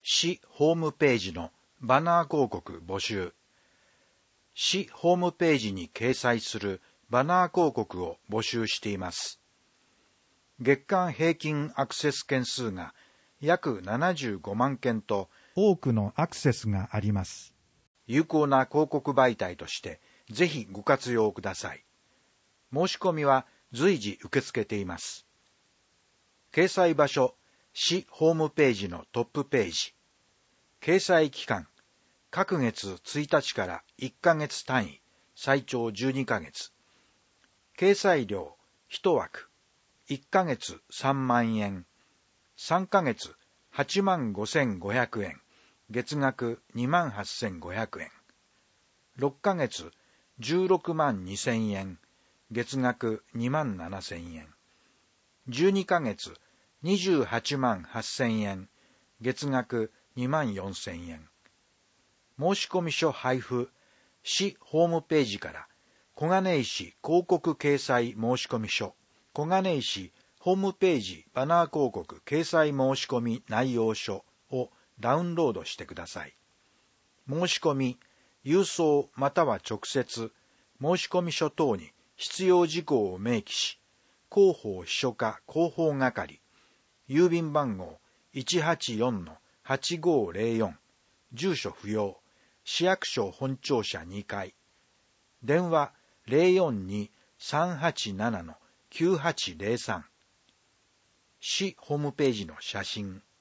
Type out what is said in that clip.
市ホームページのバナー広告募集。市ホームページに掲載するバナー広告を募集しています。月間平均アクセス件数が約75万件と多くのアクセスがあります。 有効な広告媒体としてぜひご活用ください。申し込みは随時受け付けています。掲載場所、市ホームページのトップページ。掲載期間、各月1日から1ヶ月単位、最長12ヶ月。掲載料、1枠、1ヶ月3万円、3ヶ月85,500円、月額28,500円。6ヶ月16万2,000円、月額27,000円。12ヶ月28万8,000円、月額24,000円。申込書配布、市ホームページから小金井市広告掲載申込書、小金井市ホームページバナー広告掲載申込内容書をダウンロードしてください。申し込み、郵送または直接、申込書等に必要事項を明記し、広報秘書課広報係、郵便番号 184-8504、住所不要、市役所本庁舎2階、電話 042-387-9803、市ホームページの写真。